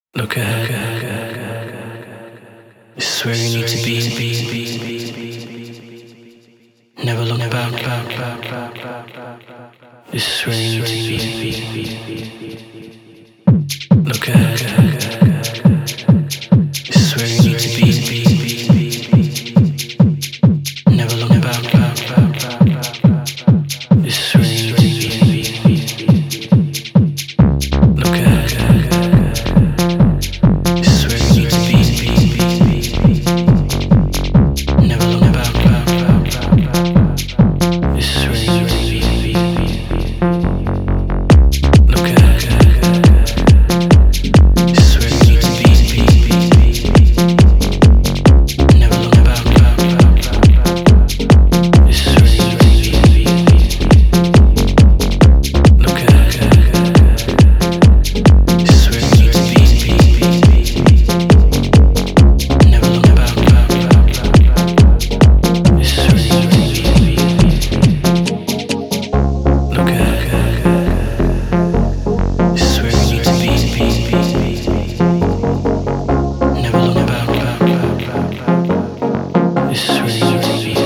Look ahead. This is where you need to be. Never look back. This is where you need to be. Look ahead. This is where you need to be. Never look back. This is where you need to be. Look ahead. This is where you need to be. Never look back. This is where you need to be. Look ahead. This is where you need to be. Never look back. This is where you need to be. Look ahead. This is where you need to be. Never look back. This is where you need to be. Look ahead. This is where you need to be. Never look back. This is where you need to be.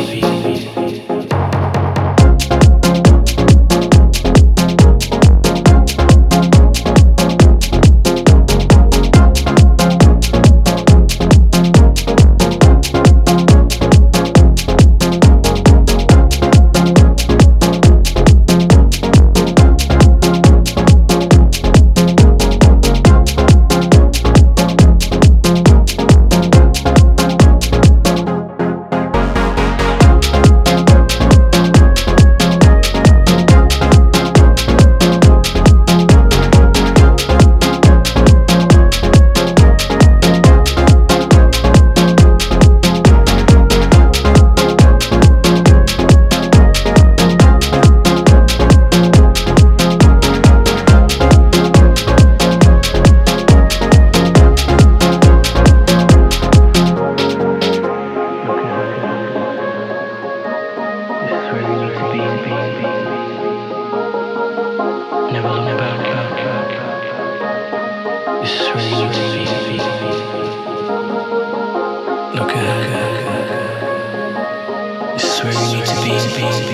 Never look back. This is where you need to be. Look ahead. This is where you need to be.